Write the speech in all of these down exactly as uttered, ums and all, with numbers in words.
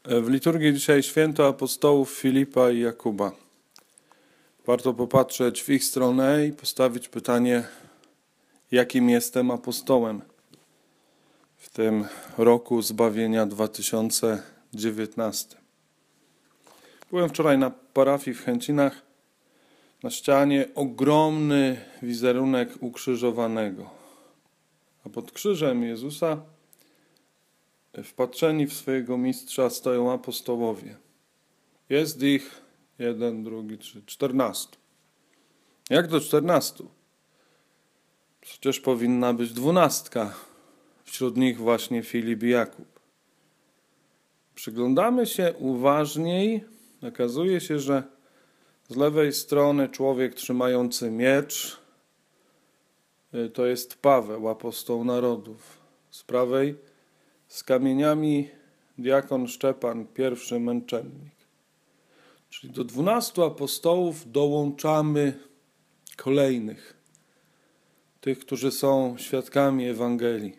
W liturgii dzisiaj święto apostołów Filipa i Jakuba. Warto popatrzeć w ich stronę i postawić pytanie, jakim jestem apostołem w tym roku zbawienia dwa tysiące dziewiętnastym. Byłem wczoraj na parafii w Chęcinach. Na ścianie ogromny wizerunek ukrzyżowanego, a pod krzyżem Jezusa wpatrzeni w swojego mistrza stoją apostołowie. Jest ich jeden, drugi, trzy, czternastu. Jak do czternastu? Przecież powinna być dwunastka. Wśród nich właśnie Filip i Jakub. Przyglądamy się uważniej. Okazuje się, że z lewej strony człowiek trzymający miecz to jest Paweł, apostoł narodów. Z prawej z kamieniami diakon Szczepan, pierwszy męczennik. Czyli do dwunastu apostołów dołączamy kolejnych, tych, którzy są świadkami Ewangelii.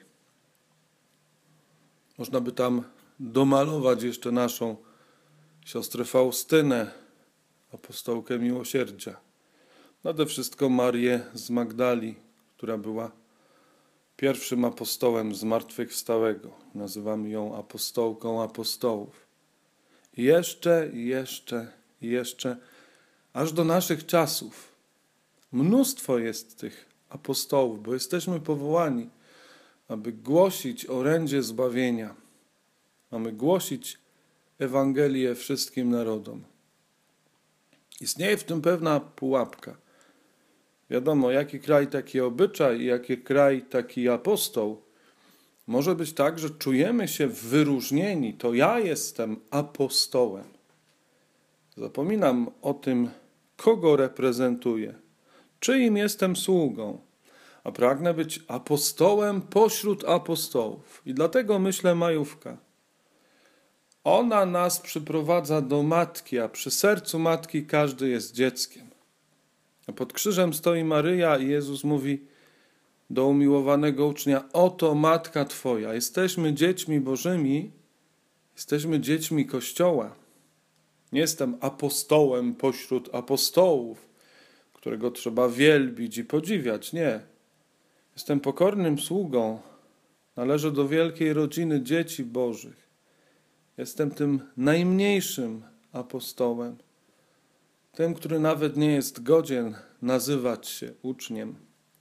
Można by tam domalować jeszcze naszą siostrę Faustynę, apostołkę miłosierdzia. Nade wszystko Marię z Magdali, która była pierwszym apostołem zmartwychwstałego. Nazywamy ją apostołką apostołów. I jeszcze, i jeszcze, i jeszcze, aż do naszych czasów. Mnóstwo jest tych apostołów, bo jesteśmy powołani, aby głosić orędzie zbawienia. Mamy głosić Ewangelię wszystkim narodom. Istnieje w tym pewna pułapka. Wiadomo, jaki kraj, taki obyczaj i jaki kraj, taki apostoł. Może być tak, że czujemy się wyróżnieni. To ja jestem apostołem. Zapominam o tym, kogo reprezentuję, czyim jestem sługą. A pragnę być apostołem pośród apostołów. I dlatego myślę majówka. Ona nas przyprowadza do matki, a przy sercu matki każdy jest dzieckiem. A pod krzyżem stoi Maryja i Jezus mówi do umiłowanego ucznia: oto matka Twoja. Jesteśmy dziećmi Bożymi, jesteśmy dziećmi Kościoła. Nie jestem apostołem pośród apostołów, którego trzeba wielbić i podziwiać. Nie. Jestem pokornym sługą. Należę do wielkiej rodziny dzieci Bożych. Jestem tym najmniejszym apostołem. Tym, który nawet nie jest godzien nazywać się uczniem.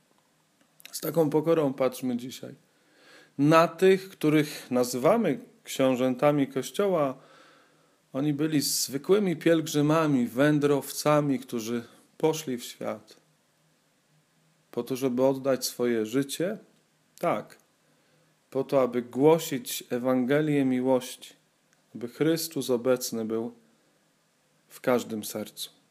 Z taką pokorą patrzmy dzisiaj na tych, których nazywamy książętami Kościoła. Oni byli zwykłymi pielgrzymami, wędrowcami, którzy poszli w świat po to, żeby oddać swoje życie. Tak, po to, aby głosić Ewangelię miłości, aby Chrystus obecny był w każdym sercu.